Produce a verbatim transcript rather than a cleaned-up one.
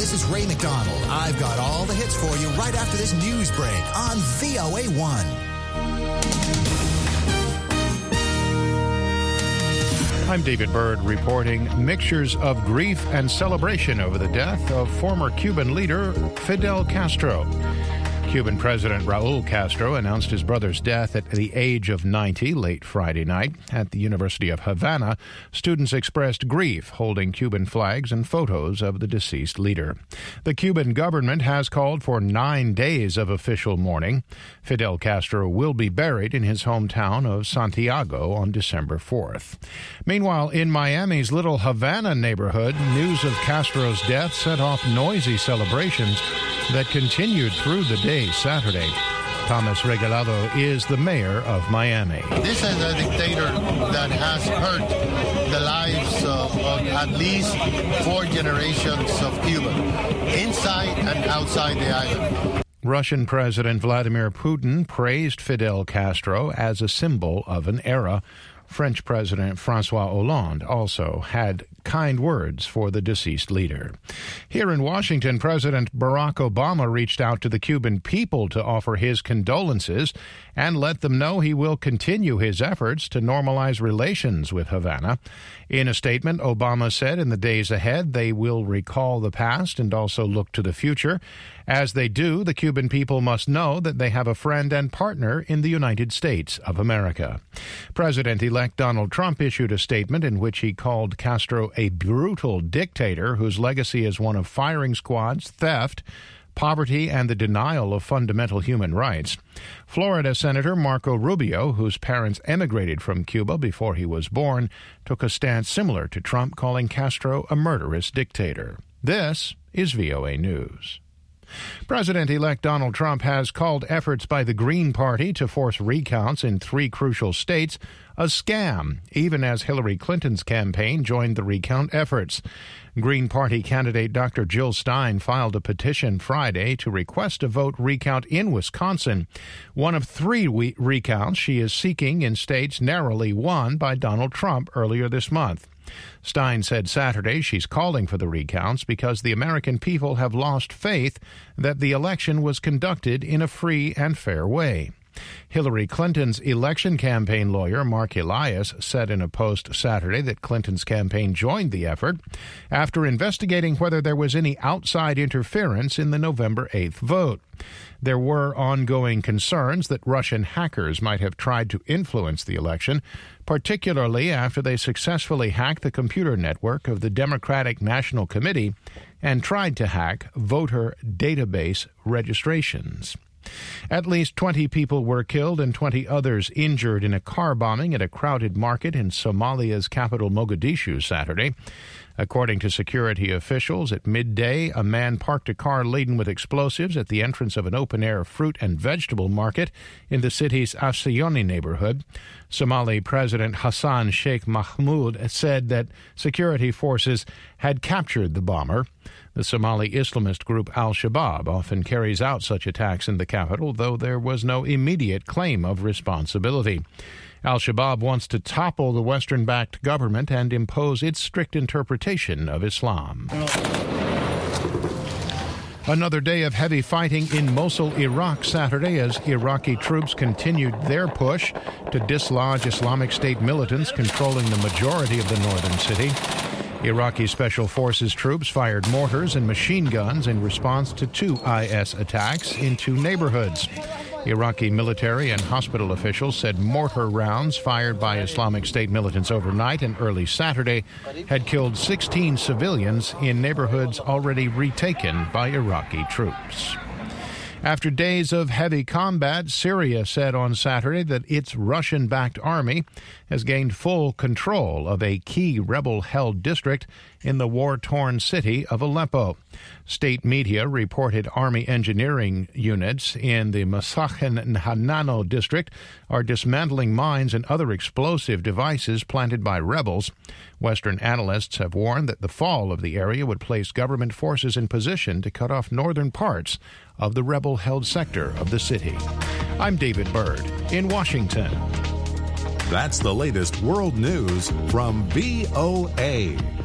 this is Ray McDonald. I've got all the hits for you right after this news break on V O A one. I'm David Byrd reporting mixtures of grief and celebration over the death of former Cuban leader Fidel Castro. Cuban President Raul Castro announced his brother's death at the age of ninety late Friday night. At the University of Havana, students expressed grief, holding Cuban flags and photos of the deceased leader. The Cuban government has called for nine days of official mourning. Fidel Castro will be buried in his hometown of Santiago on December fourth. Meanwhile, in Miami's Little Havana neighborhood, news of Castro's death set off noisy celebrations that continued through the day Saturday. Thomas Regalado is the mayor of Miami. This is a dictator that has hurt the lives of, of at least four generations of Cuba, inside and outside the island. Russian President Vladimir Putin praised Fidel Castro as a symbol of an era. French President Francois Hollande also had kind words for the deceased leader. Here in Washington, President Barack Obama reached out to the Cuban people to offer his condolences and let them know he will continue his efforts to normalize relations with Havana. In a statement, Obama said in the days ahead they will recall the past and also look to the future. As they do, the Cuban people must know that they have a friend and partner in the United States of America. President-elect Donald Trump issued a statement in which he called Castro a brutal dictator whose legacy is one of firing squads, theft, poverty, and the denial of fundamental human rights. Florida Senator Marco Rubio, whose parents emigrated from Cuba before he was born, took a stance similar to Trump, calling Castro a murderous dictator. This is V O A News. President-elect Donald Trump has called efforts by the Green Party to force recounts in three crucial states a scam, even as Hillary Clinton's campaign joined the recount efforts. Green Party candidate Doctor Jill Stein filed a petition Friday to request a vote recount in Wisconsin, one of three we- recounts she is seeking in states narrowly won by Donald Trump earlier this month. Stein said Saturday she's calling for the recounts because the American people have lost faith that the election was conducted in a free and fair way. Hillary Clinton's election campaign lawyer, Mark Elias, said in a post Saturday that Clinton's campaign joined the effort after investigating whether there was any outside interference in the November eighth vote. There were ongoing concerns that Russian hackers might have tried to influence the election, particularly after they successfully hacked the computer network of the Democratic National Committee and tried to hack voter database registrations. At least twenty people were killed and twenty others injured in a car bombing at a crowded market in Somalia's capital Mogadishu Saturday. According to security officials, at midday, a man parked a car laden with explosives at the entrance of an open-air fruit and vegetable market in the city's Afsayoni neighborhood. Somali President Hassan Sheikh Mahmoud said that security forces had captured the bomber. The Somali Islamist group Al-Shabaab often carries out such attacks in the capital, though there was no immediate claim of responsibility. Al-Shabaab wants to topple the Western-backed government and impose its strict interpretation of Islam. Another day of heavy fighting in Mosul, Iraq Saturday as Iraqi troops continued their push to dislodge Islamic State militants controlling the majority of the northern city. Iraqi Special Forces troops fired mortars and machine guns in response to two I S attacks in two neighborhoods. Iraqi military and hospital officials said mortar rounds fired by Islamic State militants overnight and early Saturday had killed sixteen civilians in neighborhoods already retaken by Iraqi troops. After days of heavy combat, Syria said on Saturday that its Russian-backed army has gained full control of a key rebel-held district in the war-torn city of Aleppo. State media reported army engineering units in the Masakin Hanano district are dismantling mines and other explosive devices planted by rebels. Western analysts have warned that the fall of the area would place government forces in position to cut off northern parts of the rebel-held sector of the city. I'm David Byrd in Washington. That's the latest world news from V O A.